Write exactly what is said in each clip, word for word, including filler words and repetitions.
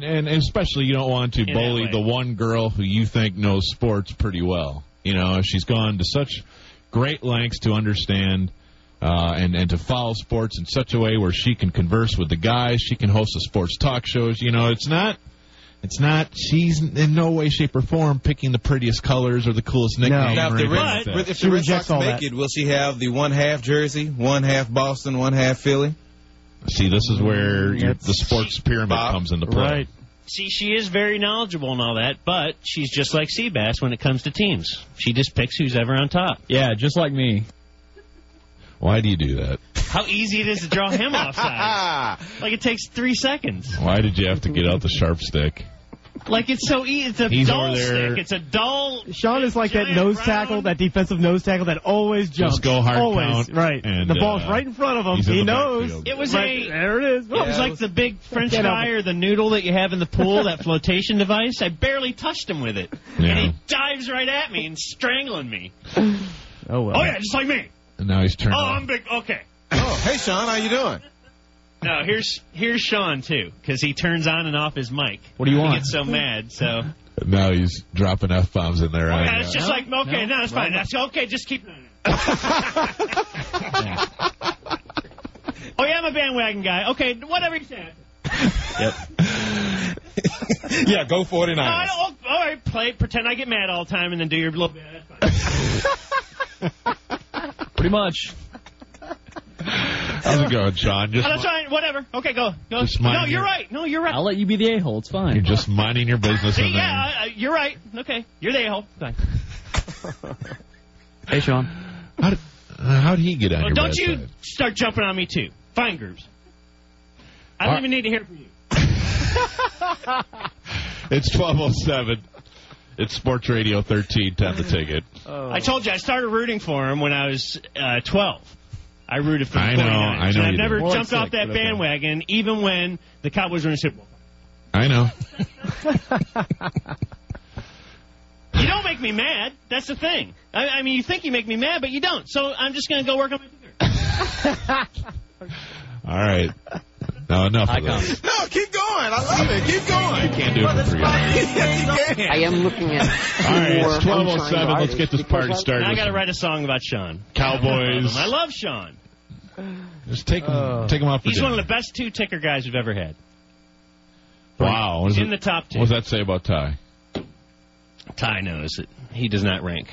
and especially you don't want to In bully that way. the one girl who you think knows sports pretty well. You know, she's gone to such great lengths to understand uh, and, and to follow sports in such a way where she can converse with the guys, she can host the sports talk shows. You know, it's not... It's not, she's in no way, shape, or form picking the prettiest colors or the coolest nickname. Now, or if the anything Red, like that. if She the Red rejects Sox all make that. it, will she have the one half Jersey, one half Boston, one half Philly? See, this is where your, It's- the sports pyramid Bob, comes into play. Right. See, she is very knowledgeable and all that, but she's just like Seabass when it comes to teams. She just picks who's ever on top. Yeah, just like me. Why do you do that? How easy it is to draw him offside. Like it takes three seconds. Why did you have to get out the sharp stick? Like it's so easy. It's a He's dull over there. stick. It's a dull. Sean is like that giant nose round- tackle, that defensive nose tackle that always jumps. Just go hard always, count, right. and, the ball's uh, right in front of him. he's in He the knows. backfield. It was Right, a. there it is. Well, it was Yeah, like it was- the big French Can't help fry or the noodle that you have in the pool, that flotation device. I barely touched him with it. Yeah. And he dives right at me and strangling me. Oh, well. Oh, yeah, just like me. And now he's turned Oh, off. I'm big. Okay. Oh, hey, Sean, how you doing? No, here's here's Sean, too, because he turns on and off his mic. What do you want? He gets so mad, so. Now he's dropping F-bombs in there. Oh, I yeah, know. it's just like, okay, no, it's fine. That's okay, just keep. Oh, yeah, I'm a bandwagon guy. Okay, whatever you say. Yeah, go No, I forty-niners. don't, oh, all right, play, pretend I get mad all the time and then do your little bit. That's fine. Pretty much. How's it going, Sean? Just Oh, that's fine, whatever. Okay, go. go. Just mind No, your- you're right. No, you're right. I'll let you be the a-hole. It's You're fine. just minding your business See, in there. yeah, uh, you're right. Okay, you're the a-hole. Fine. Hey, Sean. How did, uh, how'd he get on Well, your don't bad you side? start jumping on me, too. Fine, Grooves. I don't All- even need to hear from you. It's twelve oh seven. It's Sports Radio thirteen. Time to take it. I told you I started rooting for him when I was uh, twelve. I rooted for the I know, forty-niners. I know And I've you never did. More like jumped off six, that but okay. bandwagon, even when the Cowboys were in the Super Bowl. I know. You don't make me mad. That's the thing. I, I mean, you think you make me mad, but you don't. So I'm just going to go work on my finger. All right. Now enough High of this. No, keep going. I love it. Keep going. Can't do it for three hours. Yes, you can. I am looking at All right, more it's twelve oh unsigned seven. Let's artists get this because party I- started. Now I got to Listen, write a song about Sean. Cowboys. I love Sean. Just take him, Uh, take him off for He's one dinner. of the best two-ticker guys we've ever had. Wow. What, He's does in it- the top two. what does that say about Ty? Ty knows that he does not rank.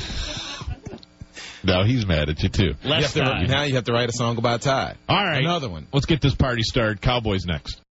No, he's mad at you, too. You have Less to, Ty. now you have to write a song about Ty. All right. Another one. Let's get this party started. Cowboys next.